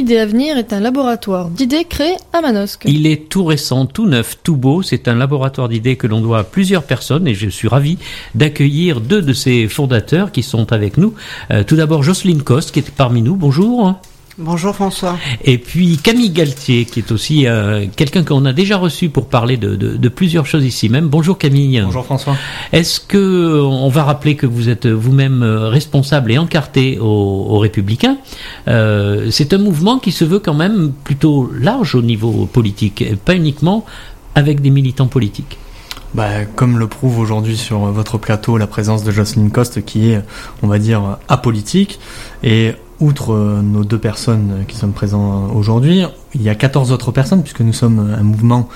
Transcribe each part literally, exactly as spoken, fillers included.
Idées à venir est un laboratoire d'idées créé à Manosque. Il est tout récent, tout neuf, tout beau. C'est un laboratoire d'idées que l'on doit à plusieurs personnes et je suis ravi d'accueillir deux de ses fondateurs qui sont avec nous. Euh, tout d'abord Jocelyne Coste qui est parmi nous. Bonjour. Bonjour François. Et puis Camille Galtier qui est aussi euh, quelqu'un qu'on a déjà reçu pour parler de, de, de plusieurs choses ici même. Bonjour Camille. Bonjour François. Est-ce que on va rappeler que vous êtes vous-même responsable et encarté aux, aux Républicains. Euh, c'est un mouvement qui se veut quand même plutôt large au niveau politique, et pas uniquement avec des militants politiques. Bah, comme le prouve aujourd'hui sur votre plateau la présence de Jocelyne Coste qui est, on va dire, apolitique. Et outre nos deux personnes qui sont présentes aujourd'hui, il y a quatorze autres personnes puisque nous sommes un mouvement,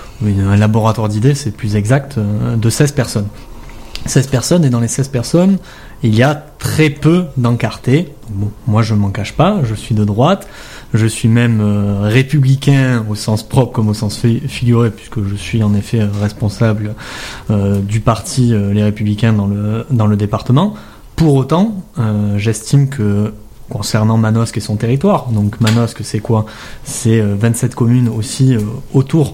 un laboratoire d'idées, c'est plus exact, de seize personnes. seize personnes et dans les seize personnes, il y a très peu d'encartés. Bon, moi je m'en cache pas, je suis de droite. Je suis même euh, républicain au sens propre comme au sens figuré puisque je suis en effet responsable euh, du parti euh, Les Républicains dans le, dans le département. Pour autant, euh, j'estime que concernant Manosque et son territoire, donc Manosque c'est quoi ? C'est euh, vingt-sept communes aussi euh, autour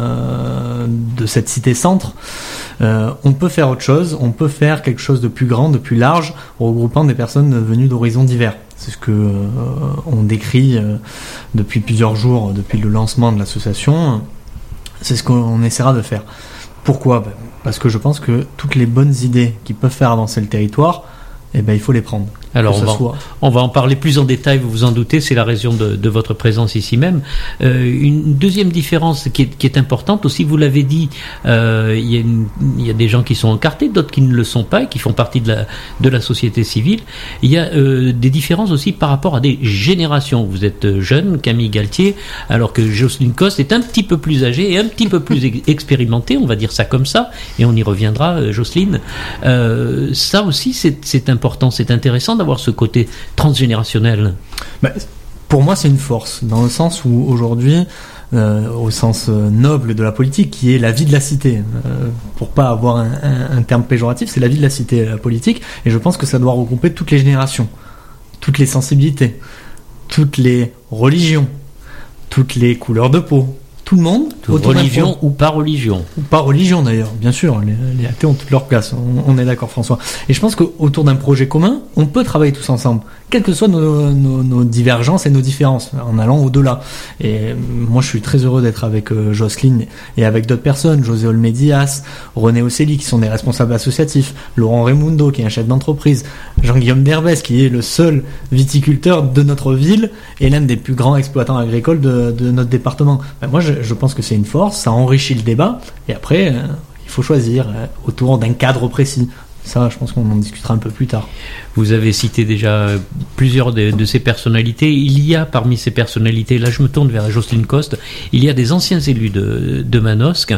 euh, de cette cité-centre. Euh, on peut faire autre chose, on peut faire quelque chose de plus grand, de plus large, regroupant des personnes venues d'horizons divers. C'est ce que euh, on décrit euh, depuis plusieurs jours, depuis le lancement de l'association. C'est ce qu'on essaiera de faire. Pourquoi ? Ben, parce que je pense que toutes les bonnes idées qui peuvent faire avancer le territoire, eh ben, il faut les prendre. Alors on va, soit... on va en parler plus en détail, vous vous en doutez, c'est la raison de, de votre présence ici même. Euh, une deuxième différence qui est, qui est importante aussi, vous l'avez dit, euh, il y a une, il y a des gens qui sont encartés, d'autres qui ne le sont pas et qui font partie de la, de la société civile. Il y a euh, des différences aussi par rapport à des générations. Vous êtes jeune, Camille Galtier, alors que Jocelyne Coste est un petit peu plus âgée et un petit peu plus ex- expérimentée, on va dire ça comme ça, et on y reviendra, euh, Jocelyne. Euh, ça aussi c'est, c'est important, c'est intéressant d'avoir ce côté transgénérationnel. Bah, pour moi, c'est une force, dans le sens où aujourd'hui, euh, au sens euh, noble de la politique, qui est la vie de la cité, euh, pour pas avoir un, un, un terme péjoratif, c'est la vie de la cité, la politique, et je pense que ça doit regrouper toutes les générations, toutes les sensibilités, toutes les religions, toutes les couleurs de peau, tout le monde, religion ou pas religion. Ou pas religion d'ailleurs, bien sûr, les, les athées ont toute leur place, on, on est d'accord François. Et je pense qu'autour d'un projet commun, on peut travailler tous ensemble, quelles que soient nos, nos, nos divergences et nos différences, en allant au-delà. Et moi je suis très heureux d'être avec euh, Jocelyne et avec d'autres personnes, José Olmédias, René Ocelli qui sont des responsables associatifs, Laurent Raimundo qui est un chef d'entreprise, Jean-Guillaume Derbès qui est le seul viticulteur de notre ville et l'un des plus grands exploitants agricoles de, de notre département. Ben, moi je, je pense que c'est une force, ça enrichit le débat, et après, euh, il faut choisir euh, autour d'un cadre précis. Ça, je pense qu'on en discutera un peu plus tard. Vous avez cité déjà plusieurs de, de ces personnalités. Il y a parmi ces personnalités, là je me tourne vers Jocelyne Coste, il y a des anciens élus de, de Manosque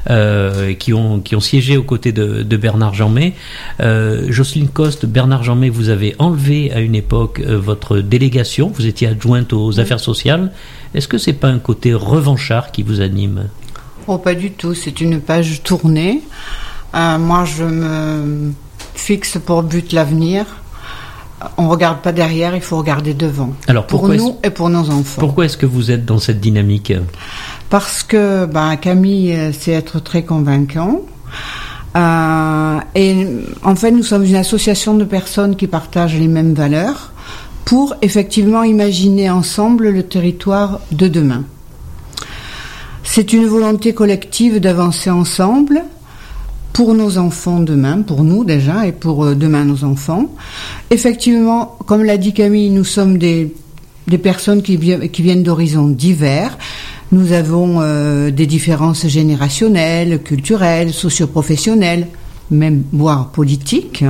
euh, qui, ont, qui ont siégé aux côtés de, de Bernard Jeanmet. Euh, Jocelyne Coste, Bernard Jeanmet, vous avez enlevé à une époque euh, votre délégation, vous étiez adjointe aux affaires sociales. Est-ce que c'est pas un côté revanchard qui vous anime ? Oh, pas du tout, c'est une page tournée. Euh, moi, je me fixe pour but l'avenir. On ne regarde pas derrière, il faut regarder devant. Alors, pour nous et pour nos enfants. Pourquoi est-ce que vous êtes dans cette dynamique ? Parce que ben, Camille sait être très convaincant. Euh, et en fait, nous sommes une association de personnes qui partagent les mêmes valeurs pour effectivement imaginer ensemble le territoire de demain. C'est une volonté collective d'avancer ensemble pour nos enfants demain, pour nous déjà, et pour euh, demain nos enfants. Effectivement, comme l'a dit Camille, nous sommes des, des personnes qui, qui viennent d'horizons divers. Nous avons euh, des différences générationnelles, culturelles, socio-professionnelles, même voire politiques.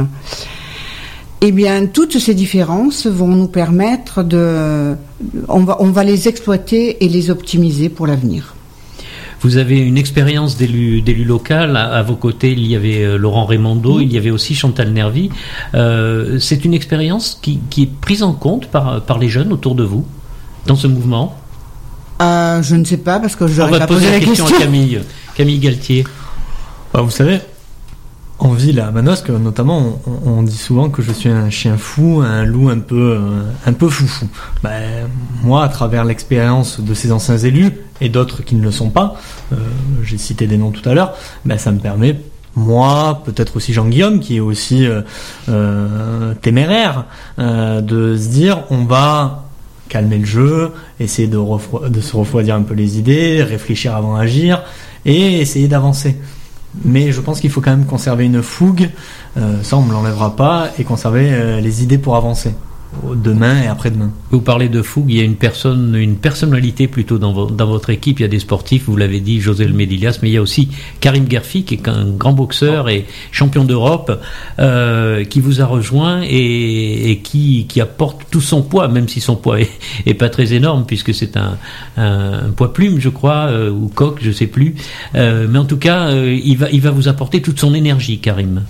Eh bien, toutes ces différences vont nous permettre de... On va, on va les exploiter et les optimiser pour l'avenir. Vous avez une expérience d'élu, d'élu local. À, à vos côtés, il y avait euh, Laurent Raimundo, mmh. il y avait aussi Chantal Nervy. Euh, c'est une expérience qui, qui est prise en compte par, par les jeunes autour de vous, dans ce mouvement ? euh, Je ne sais pas, parce que je n'aurais pas posé la question. On va poser la question à Camille, Camille Galtier. Bah, vous savez, en ville à Manosque, notamment, on, on dit souvent que je suis un chien fou, un loup un peu, euh, un peu foufou. Ben, moi, à travers l'expérience de ces anciens élus et d'autres qui ne le sont pas, euh, j'ai cité des noms tout à l'heure, ben, ça me permet, moi, peut-être aussi Jean-Guillaume, qui est aussi euh, euh, téméraire, euh, de se dire, on va calmer le jeu, essayer de, refro- de se refroidir un peu les idées, réfléchir avant d'agir et essayer d'avancer. Mais je pense qu'il faut quand même conserver une fougue, euh, ça on ne l'enlèvera pas, et conserver euh, les idées pour avancer, demain et après-demain. Vous parlez de fougue, il y a une personne, une personnalité plutôt dans, vo- dans votre équipe, il y a des sportifs, vous l'avez dit, José Medillas, mais il y a aussi Karim Gerfi, qui est un grand boxeur et champion d'Europe, euh, qui vous a rejoint et, et qui, qui apporte tout son poids, même si son poids est, est pas très énorme, puisque c'est un, un, un poids plume, je crois, euh, ou coq, je sais plus, euh, mais en tout cas, euh, il va, il va vous apporter toute son énergie, Karim.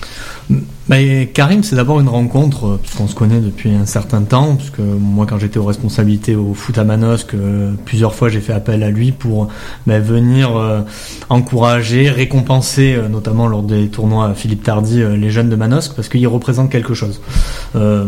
Mais Karim, c'est d'abord une rencontre, puisqu'on se connaît depuis un certain temps, puisque moi, quand j'étais aux responsabilités au foot à Manosque, euh, plusieurs fois j'ai fait appel à lui pour bah, venir euh, encourager, récompenser, euh, notamment lors des tournois à Philippe Tardy, euh, les jeunes de Manosque, parce qu'il représente quelque chose. Euh,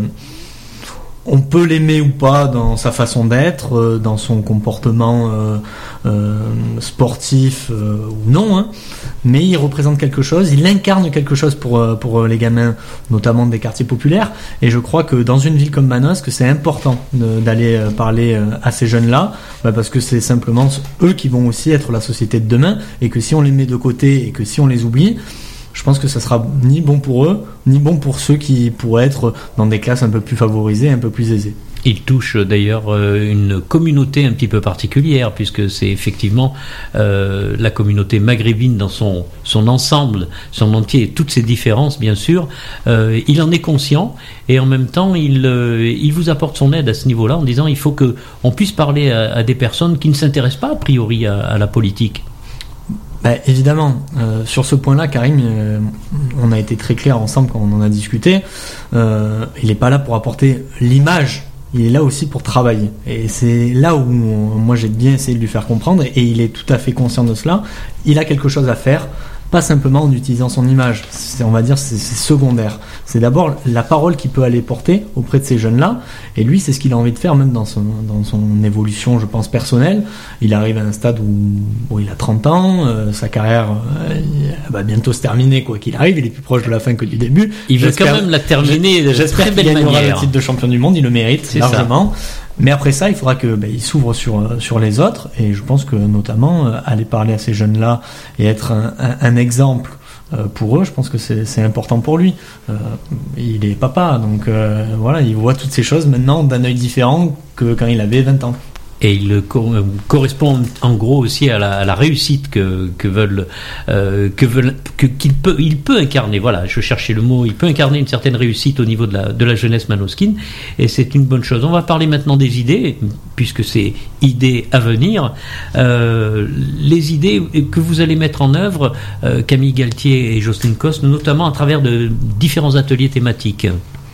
On peut l'aimer ou pas dans sa façon d'être, euh, dans son comportement euh, euh, sportif euh, ou non, hein, mais il représente quelque chose, il incarne quelque chose pour, euh, pour les gamins, notamment des quartiers populaires, et je crois que dans une ville comme Manosque, c'est important de, d'aller euh, parler euh, à ces jeunes-là, bah, parce que c'est simplement eux qui vont aussi être la société de demain, et que si on les met de côté et que si on les oublie, je pense que ça sera ni bon pour eux, ni bon pour ceux qui pourraient être dans des classes un peu plus favorisées, un peu plus aisées. Il touche d'ailleurs une communauté un petit peu particulière, puisque c'est effectivement euh, la communauté maghrébine dans son, son ensemble, son entier, toutes ses différences bien sûr. Euh, il en est conscient et en même temps il, euh, il vous apporte son aide à ce niveau-là en disant il faut qu'on puisse parler à, à des personnes qui ne s'intéressent pas a priori à, à la politique. Bah, évidemment, euh, sur ce point-là, Karim, euh, on a été très clair ensemble quand on en a discuté. Euh, il n'est pas là pour apporter l'image, il est là aussi pour travailler. Et c'est là où on, moi j'ai bien essayé de lui faire comprendre, et, et il est tout à fait conscient de cela. Il a quelque chose à faire, pas simplement en utilisant son image. C'est, on va dire c'est, c'est secondaire. C'est d'abord la parole qu'il peut aller porter auprès de ces jeunes-là. Et lui, c'est ce qu'il a envie de faire, même dans son, dans son évolution, je pense, personnelle. Il arrive à un stade où, où il a trente ans, euh, sa carrière euh, va bientôt se terminer, quoi qu'il arrive. Il est plus proche de la fin que du début. Il veut quand même la terminer de j'espère très belle qu'il gagnera manière. le titre de champion du monde, il le mérite C'est largement. Ça. Mais après ça, il faudra que ben, il s'ouvre sur sur les autres, et je pense que notamment euh, aller parler à ces jeunes-là et être un, un, un exemple euh, pour eux, je pense que c'est, c'est important pour lui. Euh, il est papa, donc euh, voilà, il voit toutes ces choses maintenant d'un œil différent que quand il avait vingt ans. Et il co- correspond en gros aussi à la, à la réussite que, que veulent, euh, que veulent, que, qu'il peut, il peut incarner. Voilà, je cherchais le mot. Il peut incarner une certaine réussite au niveau de la, de la jeunesse manosquine, et c'est une bonne chose. On va parler maintenant des idées, puisque c'est idées à venir. Euh, les idées que vous allez mettre en œuvre, euh, Camille Galtier et Jocelyne Coste, notamment à travers de différents ateliers thématiques.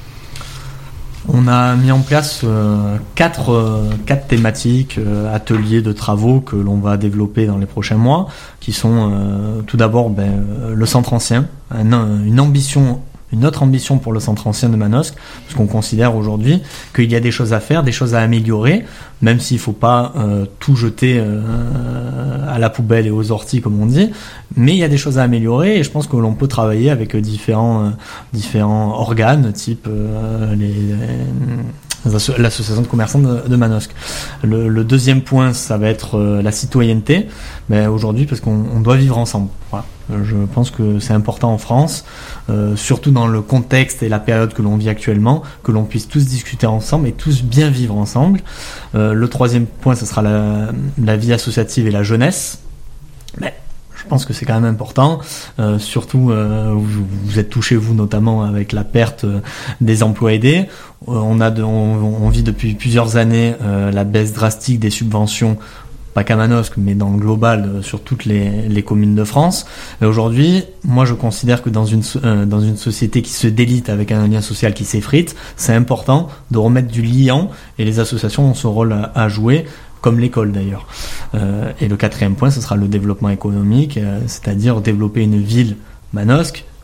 On a mis en place euh, quatre, euh, quatre thématiques, euh, ateliers de travaux que l'on va développer dans les prochains mois, qui sont euh, tout d'abord ben, euh, le centre ancien, un, une ambition, une autre ambition pour le centre ancien de Manosque, parce qu'on considère aujourd'hui qu'il y a des choses à faire, des choses à améliorer, même s'il ne faut pas euh, tout jeter euh, à la poubelle et aux orties, comme on dit, mais il y a des choses à améliorer, et je pense que l'on peut travailler avec différents, euh, différents organes, type euh, les, les asso- l'association de commerçants de, de Manosque. Le, le deuxième point, ça va être euh, la citoyenneté, mais aujourd'hui, parce qu'on on doit vivre ensemble. Voilà. Je pense que c'est important en France, euh, surtout dans le contexte et la période que l'on vit actuellement, que l'on puisse tous discuter ensemble et tous bien vivre ensemble. Euh, le troisième point, ce sera la, la vie associative et la jeunesse. Mais je pense que c'est quand même important, euh, surtout euh, vous, vous êtes touchés vous notamment avec la perte euh, des emplois aidés. Euh, on a de, on, on vit depuis plusieurs années euh, la baisse drastique des subventions, pas qu'à Manosque, mais dans le global euh, sur toutes les, les communes de France. Et aujourd'hui, moi je considère que dans une, euh, dans une société qui se délite avec un lien social qui s'effrite, c'est important de remettre du liant, et les associations ont ce rôle à, à jouer, comme l'école d'ailleurs. Euh, et le quatrième point, ce sera le développement économique, euh, c'est-à-dire développer une ville, Manosque,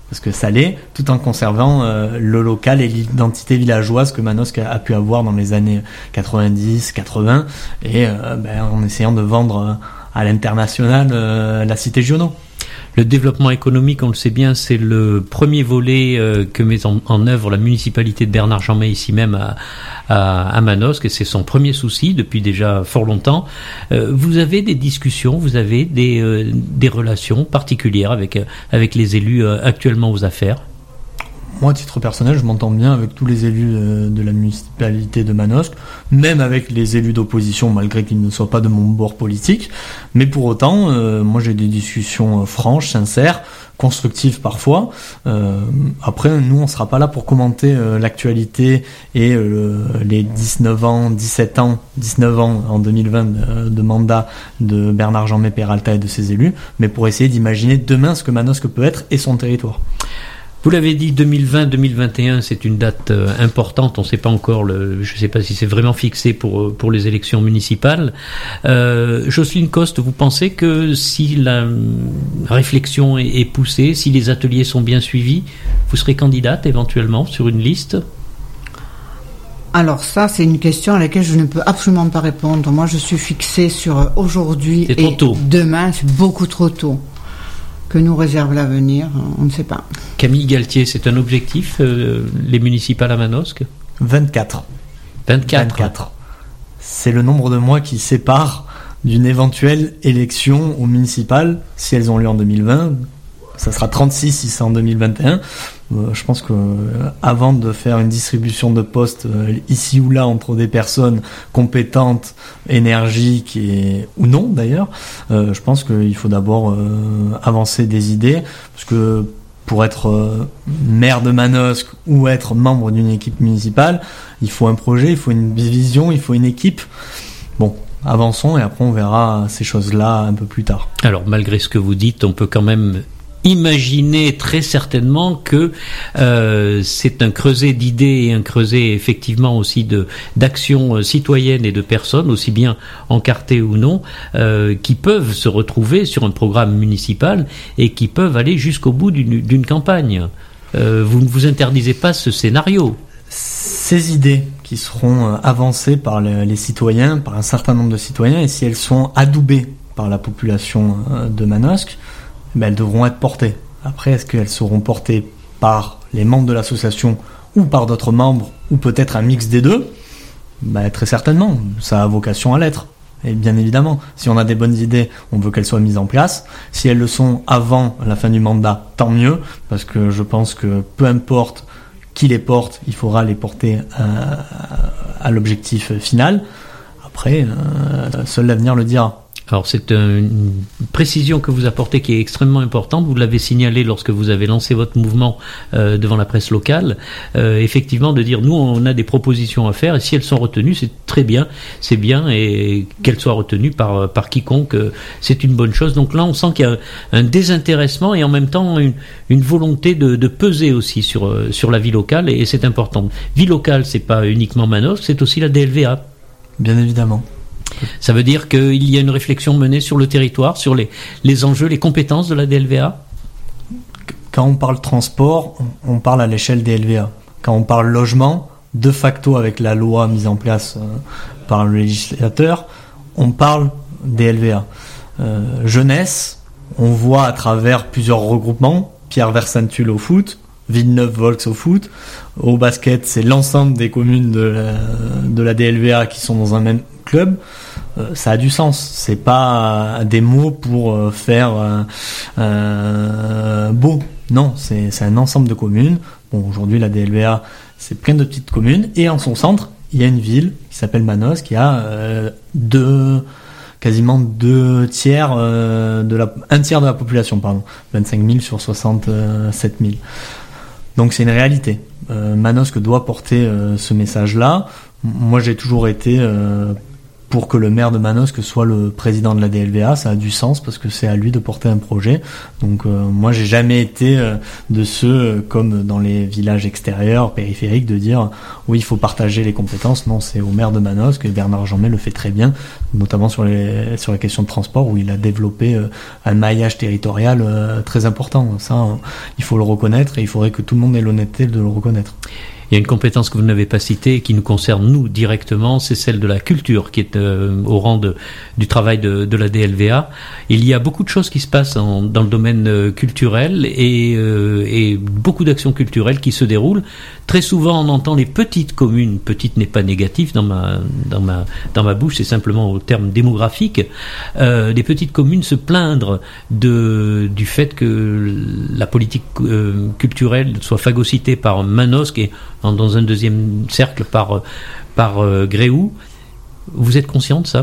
parce que ça l'est, tout en conservant euh, le local et l'identité villageoise que Manosque a, a pu avoir dans les années quatre-vingt-dix, quatre-vingts, et euh, ben, en essayant de vendre à l'international euh, la cité Giono. Le développement économique, on le sait bien, c'est le premier volet euh, que met en, en œuvre la municipalité de Bernard-Jeanmay ici même à, à, à Manosque, et c'est son premier souci depuis déjà fort longtemps. Euh, vous avez des discussions, vous avez des, euh, des relations particulières avec, euh, avec les élus euh, actuellement aux affaires? Moi, à titre personnel, je m'entends bien avec tous les élus de la municipalité de Manosque, même avec les élus d'opposition, malgré qu'ils ne soient pas de mon bord politique. Mais pour autant, euh, moi j'ai des discussions franches, sincères, constructives parfois. Euh, après, nous, on ne sera pas là pour commenter euh, l'actualité et euh, les dix-neuf ans, dix-sept ans, dix-neuf ans en deux mille vingt de, de mandat de Bernard-Jeanmay Peralta et de ses élus, mais pour essayer d'imaginer demain ce que Manosque peut être et son territoire. Vous l'avez dit, deux mille vingt deux mille vingt et un, c'est une date euh, importante. On ne sait pas encore, le, je ne sais pas si c'est vraiment fixé pour, pour les élections municipales. Euh, Jocelyne Coste, vous pensez que si la réflexion est, est poussée, si les ateliers sont bien suivis, vous serez candidate éventuellement sur une liste ? Alors ça, c'est une question à laquelle je ne peux absolument pas répondre. Moi, je suis fixée sur aujourd'hui c'est et trop tôt. Demain, c'est beaucoup trop tôt. Que nous réserve l'avenir, on ne sait pas. Camille Galtier, c'est un objectif, euh, les municipales à Manosque ? vingt-quatre. vingt-quatre. vingt-quatre. C'est le nombre de mois qui sépare d'une éventuelle élection aux municipales, si elles ont lieu en deux mille vingt. Ça sera trente-six si c'est en deux mille vingt et un. Euh, je pense que euh, avant de faire une distribution de postes euh, ici ou là entre des personnes compétentes, énergiques et ou non d'ailleurs, euh, je pense qu'il faut d'abord euh, avancer des idées, parce que pour être euh, maire de Manosque ou être membre d'une équipe municipale, il faut un projet, il faut une vision, il faut une équipe. Bon, avançons et après on verra ces choses-là un peu plus tard. Alors malgré ce que vous dites, on peut quand même imaginez très certainement que euh, c'est un creuset d'idées et un creuset effectivement aussi de d'actions citoyennes et de personnes, aussi bien encartées ou non, euh, qui peuvent se retrouver sur un programme municipal et qui peuvent aller jusqu'au bout d'une, d'une campagne. Euh, vous ne vous interdisez pas ce scénario. Ces idées qui seront avancées par les, les citoyens, par un certain nombre de citoyens, et si elles sont adoubées par la population de Manosque, ben, elles devront être portées. Après, est-ce qu'elles seront portées par les membres de l'association ou par d'autres membres, ou peut-être un mix des deux? Ben, très certainement, ça a vocation à l'être. Et bien évidemment, si on a des bonnes idées, on veut qu'elles soient mises en place. Si elles le sont avant la fin du mandat, tant mieux, parce que je pense que peu importe qui les porte, il faudra les porter à, à l'objectif final. Après, euh, seul l'avenir le dira. Alors c'est une précision que vous apportez qui est extrêmement importante. Vous l'avez signalé lorsque vous avez lancé votre mouvement euh, devant la presse locale. Euh, effectivement, de dire nous on a des propositions à faire et si elles sont retenues, c'est très bien, c'est bien et qu'elles soient retenues par par quiconque, euh, c'est une bonne chose. Donc là, on sent qu'il y a un désintéressement et en même temps une, une volonté de, de peser aussi sur euh, sur la vie locale et, et c'est important. Vie locale, c'est pas uniquement Manosque, c'est aussi la D L V A. Bien évidemment. Ça veut dire qu'il y a une réflexion menée sur le territoire, sur les, les enjeux, les compétences de la D L V A ? Quand on parle transport, on parle à l'échelle D L V A. Quand on parle logement, de facto avec la loi mise en place euh, par le législateur, on parle D L V A. Euh, jeunesse, on voit à travers plusieurs regroupements, Pierre Versantul au foot, Villeneuve-Volx au foot, au basket, c'est l'ensemble des communes de la, de la D L V A qui sont dans un même club. Euh, ça a du sens. C'est pas des mots pour euh, faire euh, euh, beau. Non, c'est, c'est un ensemble de communes. Bon, aujourd'hui, la D L V A, c'est plein de petites communes. Et en son centre, il y a une ville qui s'appelle Manosque, qui a euh, deux, quasiment deux tiers euh, de la, un tiers de la population, pardon. vingt-cinq mille sur soixante-sept mille. Donc c'est une réalité. Euh, Manosque doit porter euh, ce message-là. Moi, j'ai toujours été euh, pour que le maire de Manosque soit le président de la D L V A, ça a du sens parce que c'est à lui de porter un projet. Donc euh, moi j'ai jamais été euh, de ceux euh, comme dans les villages extérieurs, périphériques, de dire oui il faut partager les compétences. Non, c'est au maire de Manosque et Bernard Jeanmet le fait très bien, notamment sur les sur les questions de transport où il a développé euh, un maillage territorial euh, très important. Ça euh, il faut le reconnaître et il faudrait que tout le monde ait l'honnêteté de le reconnaître. Il y a une compétence que vous n'avez pas citée et qui nous concerne nous directement, c'est celle de la culture qui est euh, au rang de, du travail de, de la D L V A. Il y a beaucoup de choses qui se passent en, dans le domaine euh, culturel et, euh, et beaucoup d'actions culturelles qui se déroulent. Très souvent, on entend les petites communes, petite n'est pas négatif dans ma, dans ma, dans ma bouche, c'est simplement au terme démographique, euh, les petites communes se plaindre de, du fait que la politique euh, culturelle soit phagocytée par Manosque et dans un deuxième cercle par, par euh, Gréoux. Vous êtes conscient de ça ?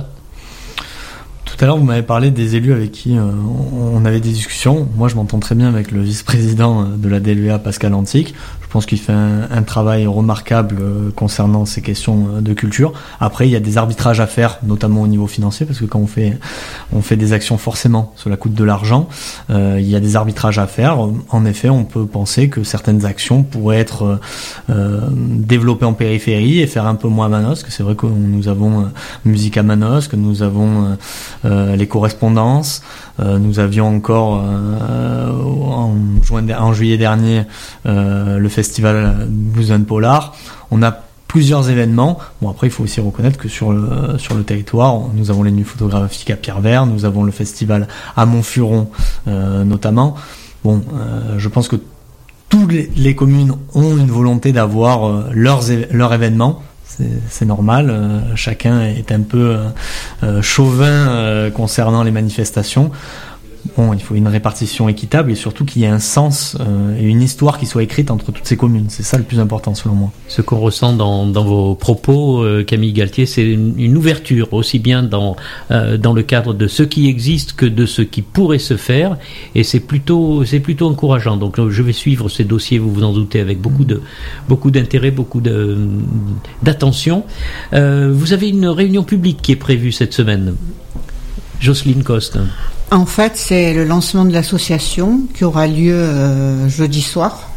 Tout à l'heure, vous m'avez parlé des élus avec qui euh, on avait des discussions. Moi, je m'entends très bien avec le vice-président de la D L V A, Pascal Antique. Je pense qu'il fait un, un travail remarquable euh, concernant ces questions euh, de culture. Après, il y a des arbitrages à faire, notamment au niveau financier, parce que quand on fait, on fait des actions, forcément, cela coûte de l'argent. Euh, il y a des arbitrages à faire. En effet, on peut penser que certaines actions pourraient être euh, développées en périphérie et faire un peu moins à Manosque. C'est vrai que nous avons euh, Musique à Manosque, nous avons euh, euh, les correspondances, euh, nous avions encore euh, en, juin, en juillet dernier euh, le festival Blues and Polar. On a plusieurs événements. Bon, après, il faut aussi reconnaître que sur le, sur le territoire, nous avons les nuits photographiques à Pierrevert, nous avons le festival à Montfuron, euh, notamment. Bon, euh, je pense que toutes les, les communes ont une volonté d'avoir euh, leurs, leurs événements. C'est, c'est normal. Euh, chacun est un peu euh, chauvin euh, concernant les manifestations. Bon, il faut une répartition équitable et surtout qu'il y ait un sens euh, et une histoire qui soit écrite entre toutes ces communes. C'est ça le plus important selon moi. Ce qu'on ressent dans, dans vos propos, euh, Camille Galtier, c'est une, une ouverture aussi bien dans, euh, dans le cadre de ce qui existe que de ce qui pourrait se faire, et c'est plutôt, c'est plutôt encourageant. Donc je vais suivre ces dossiers, vous vous en doutez, avec beaucoup, de, beaucoup d'intérêt, beaucoup de, d'attention. Euh, vous avez une réunion publique qui est prévue cette semaine. Jocelyne Coste. En fait, c'est le lancement de l'association qui aura lieu euh, jeudi soir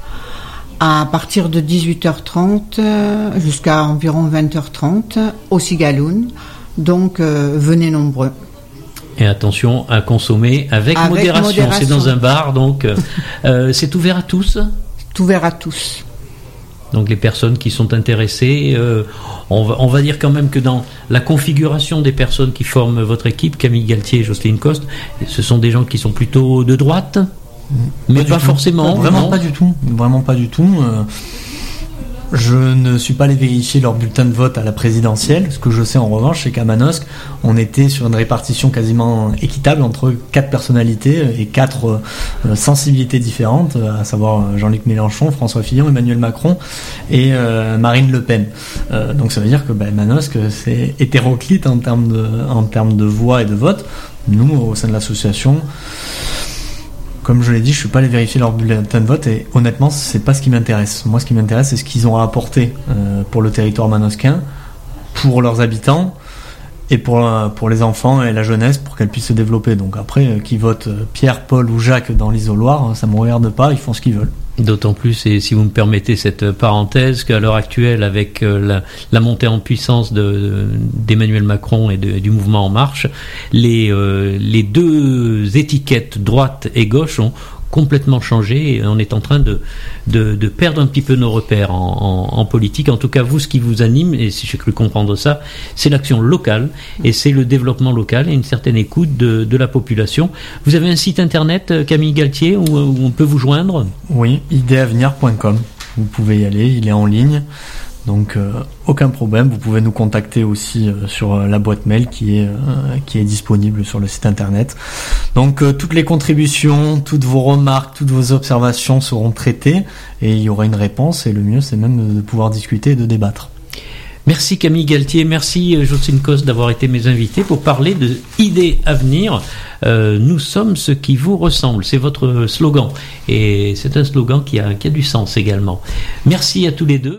à partir de dix-huit heures trente euh, jusqu'à environ vingt heures trente au Cigaloun. Donc, euh, venez nombreux. Et attention à consommer avec, avec modération. modération. C'est dans un bar, donc euh, c'est ouvert à tous ? C'est ouvert à tous. Donc les personnes qui sont intéressées, euh, on, va, on va dire quand même que dans la configuration des personnes qui forment votre équipe, Camille Galtier et Jocelyne Coste, ce sont des gens qui sont plutôt de droite, mais pas, pas forcément. Pas, vraiment non pas du tout, vraiment pas du tout. Euh, je ne suis pas allé vérifier leur bulletin de vote à la présidentielle. Ce que je sais en revanche, c'est qu'à Manosque, on était sur une répartition quasiment équitable entre quatre personnalités et quatre euh, sensibilités différentes, à savoir Jean-Luc Mélenchon, François Fillon, Emmanuel Macron et euh, Marine Le Pen. Euh, donc ça veut dire que bah, Manosque, c'est hétéroclite en termes de, en termes de voix et de vote. Nous, au sein de l'association, comme je l'ai dit, je suis pas allé vérifier leur bulletin de vote et honnêtement, c'est pas ce qui m'intéresse. Moi, ce qui m'intéresse, c'est ce qu'ils ont à apporter euh, pour le territoire manosquin, pour leurs habitants et pour, pour les enfants et la jeunesse pour qu'elle puisse se développer. Donc après, euh, qu'ils votent Pierre, Paul ou Jacques dans l'isoloir, ça me regarde pas, ils font ce qu'ils veulent. D'autant plus, et si vous me permettez cette parenthèse, qu'à l'heure actuelle, avec la, la montée en puissance de, de, d'Emmanuel Macron et de, du mouvement En Marche, les, euh, les deux étiquettes droite et gauche ont complètement changé et on est en train de, de, de perdre un petit peu nos repères en, en, en politique. En tout cas, vous, ce qui vous anime, et si j'ai cru comprendre ça, c'est l'action locale et c'est le développement local et une certaine écoute de, de la population. Vous avez un site internet, Camille Galtier, où, où on peut vous joindre ? Oui, idéavenir point com. Vous pouvez y aller, il est en ligne. Donc euh, aucun problème, vous pouvez nous contacter aussi euh, sur euh, la boîte mail qui est euh, qui est disponible sur le site internet. Donc euh, toutes les contributions, toutes vos remarques, toutes vos observations seront traitées et il y aura une réponse et le mieux c'est même de pouvoir discuter et de débattre. Merci Camille Galtier, merci Jocelyne Coste d'avoir été mes invités pour parler de Idées à venir. Euh, nous sommes ce qui vous ressemble, c'est votre slogan et c'est un slogan qui a, qui a du sens également. Merci à tous les deux.